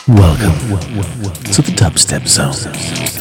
Welcome to the Dubstep Zone.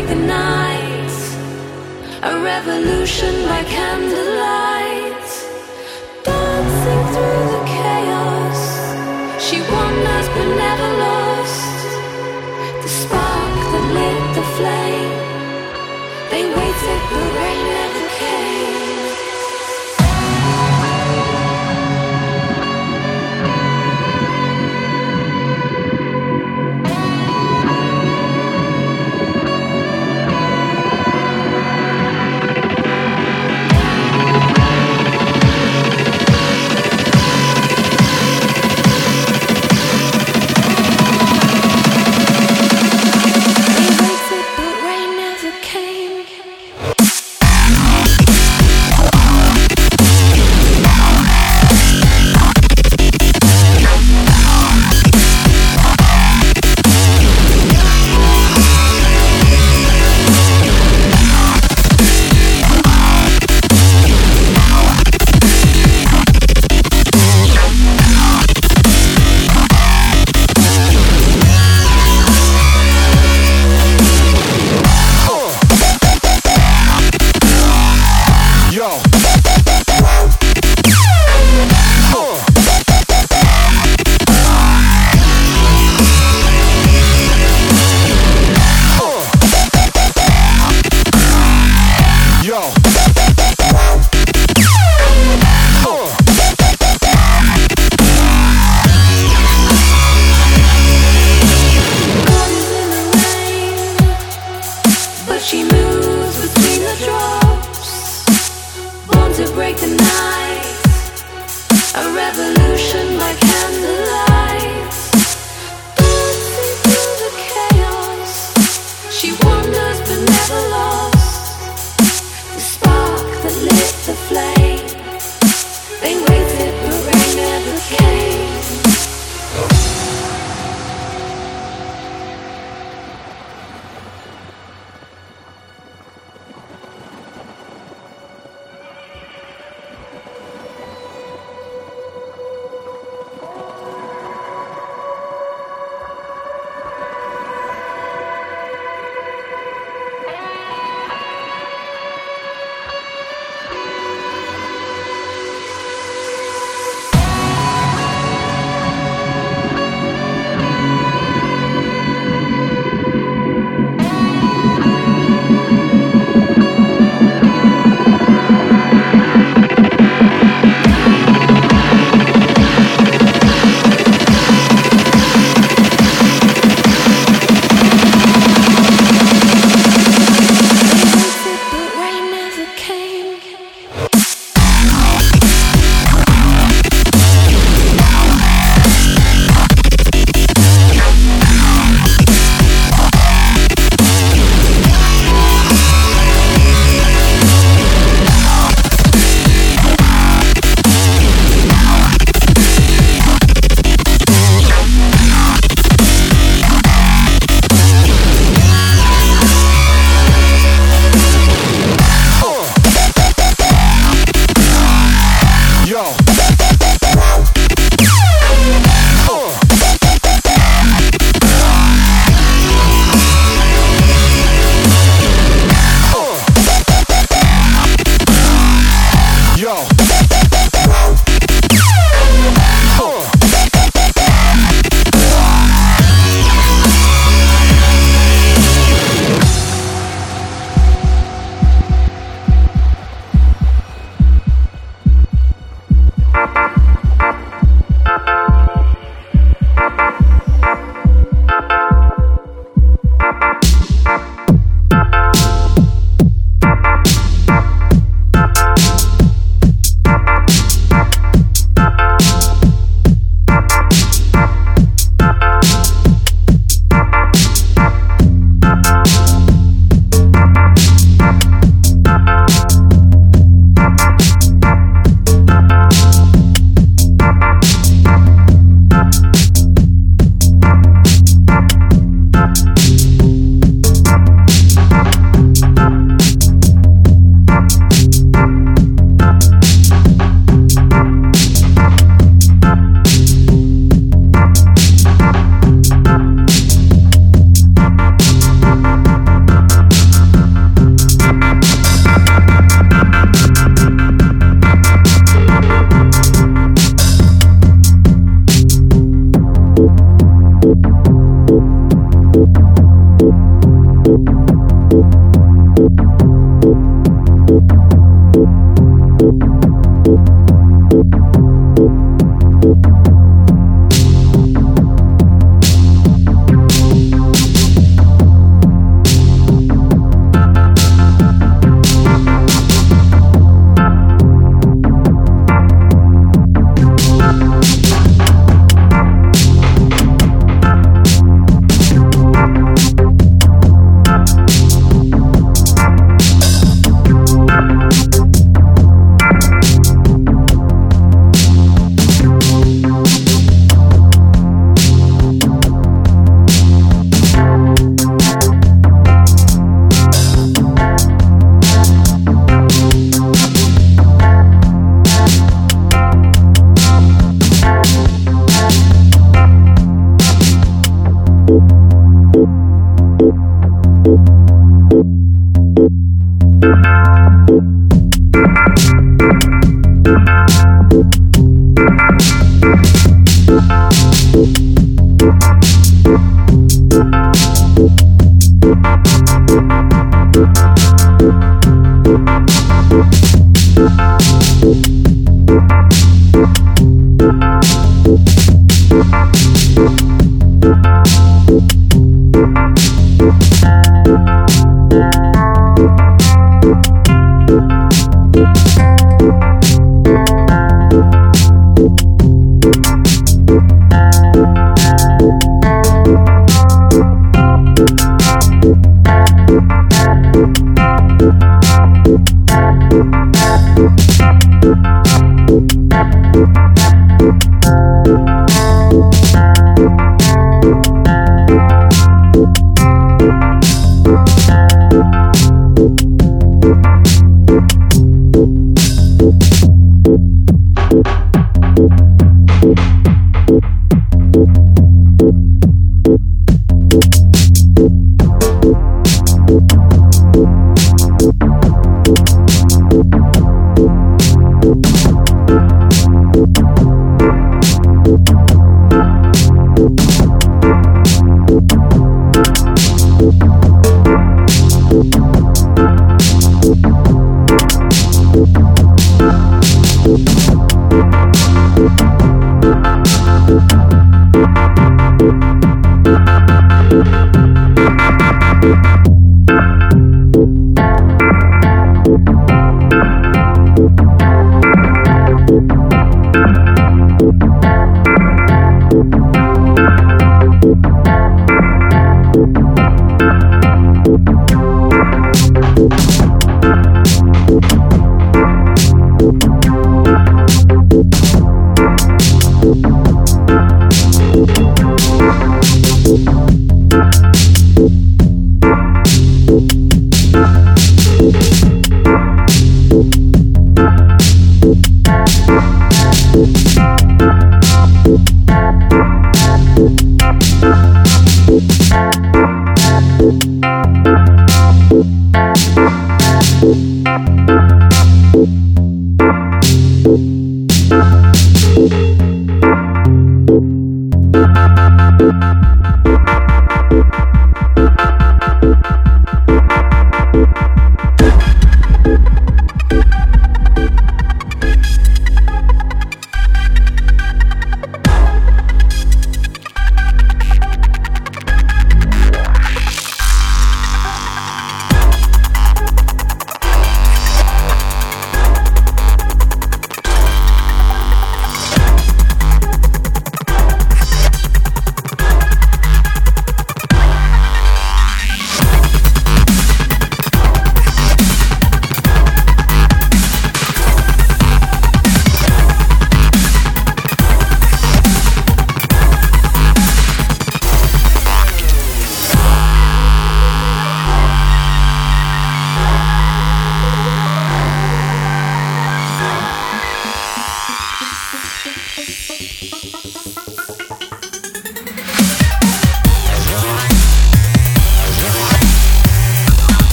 break the night, a revolution by candlelight, dancing through the chaos. She wanders but never lost the spark that lit the flame. They waited, the rain never came.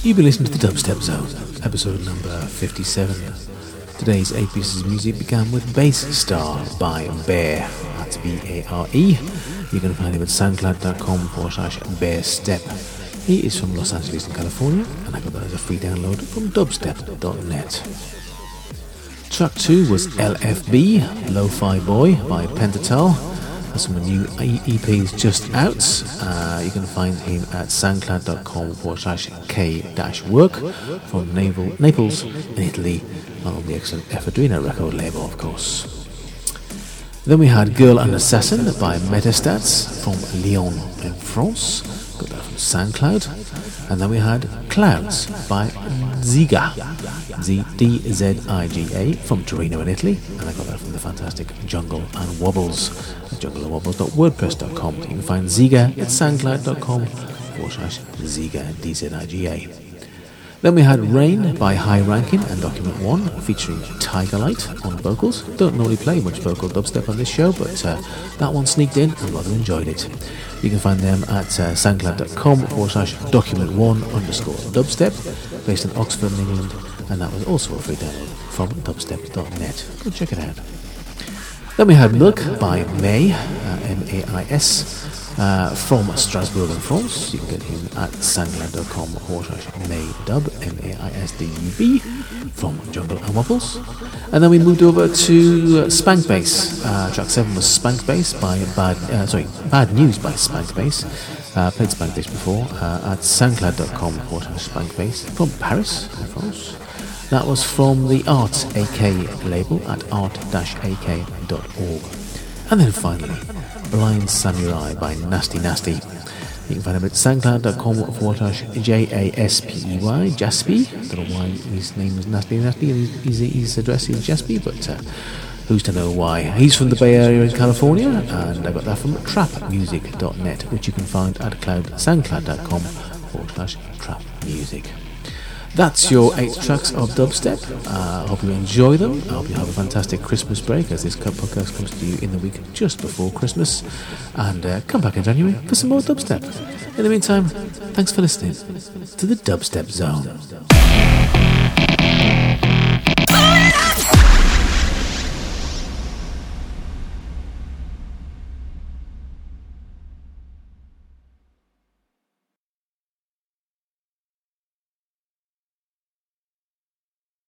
You've been listening to the Dubstep Zone, episode number 57. Today's 8 pieces of music began with Bass Star by Bear, that's B-A-R-E. You can find him at soundcloud.com/BearStep. He is from Los Angeles in California, and I got that as a free download from dubstep.net. Track 2 was LFB, Lo-Fi Boy by Pentatal. That's from the new EP just out. You can find him at soundcloud.com/K-Work from Naples in Italy, on the excellent Efedrina record label, of course. Then we had Girl and Assassin by Metastats from Lyon in France. Got that from SoundCloud. And then we had Clouds by Ziga, Z-D-Z-I-G-A, from Torino in Italy. And I got that from the fantastic Jungle and Wobbles, jungleandwobbles.wordpress.com. You can find Ziga at soundcloud.com/Ziga, D-Z-I-G-A. Then we had Rain by High Rankin and Document One, featuring Tigerlight on vocals. Don't normally play much vocal dubstep on this show, but that one sneaked in and rather enjoyed it. You can find them at soundcloud.com/document1_dubstep, based in Oxford, England, and that was also a free download from dubstep.net. Go check it out. Then we had Milk by May, M-A-I-S, from Strasbourg in France. You can get him at soundcloud.com/Maydub, M-A-I-S-D-U-B, from Jungle and Wobbles. And then we moved over to Spank Bass. Track 7 was Spank Bass by Bad News by Spank Bass. Played Spank Bass before at soundcloud.com/Spank Bass from Paris, France. That was from the Art AK label at art-ak.org. And then finally, Blind Samurai by Nasty Nasty. You can find him at soundcloud.com/JASPEY, Jaspy. Don't know why his name is Nasty Nasty and his address is Jaspy, but who's to know why. He's from the Bay Area in California, and I got that from trapmusic.net, which you can find at soundcloud.com/trapmusic. That's your 8 tracks of dubstep. I hope you enjoy them. I hope you have a fantastic Christmas break, as this podcast comes to you in the week just before Christmas. And come back in January for some more dubstep. In the meantime, thanks for listening to the Dubstep Zone.